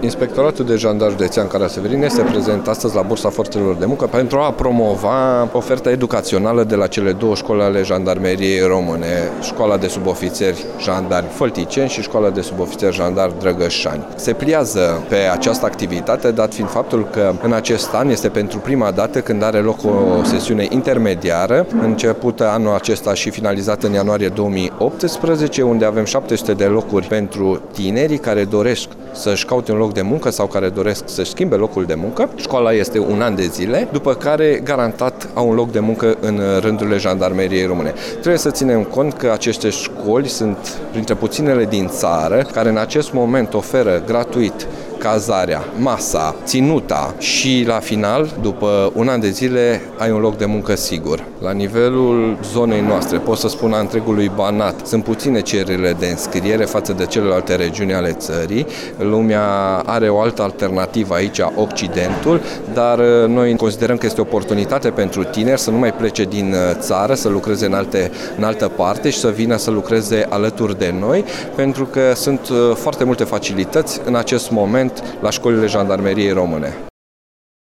Inspectoratul de Jandarmi Județean Caraș-Severin este prezent astăzi la Bursa Forțelor de Muncă pentru a promova oferta educațională de la cele două școli ale Jandarmeriei Române, Școala de Subofițeri Jandarmi Fălticeni și Școala de Subofițeri Jandarmi Drăgășani. Se pliază pe această activitate, dat fiind faptul că în acest an este pentru prima dată când are loc o sesiune intermediară, începută anul acesta și finalizată în ianuarie 2018, unde avem 700 de locuri pentru tinerii care doresc să-și caute un loc de muncă sau care doresc să-și schimbe locul de muncă. Școala este un an de zile, după care garantat au un loc de muncă în rândurile Jandarmeriei Române. Trebuie să ținem cont că aceste școli sunt printre puținele din țară care în acest moment oferă gratuit cazarea, masa, ținuta și la final, după un an de zile, ai un loc de muncă sigur. La nivelul zonei noastre, pot să spun a întregului Banat, sunt puține cererile de înscriere față de celelalte regiuni ale țării. Lumea are o altă alternativă aici, Occidentul, dar noi considerăm că este o oportunitate pentru tineri să nu mai plece din țară, să lucreze în altă parte și să vină să lucreze alături de noi, pentru că sunt foarte multe facilități în acest moment la școlile Jandarmeriei Române.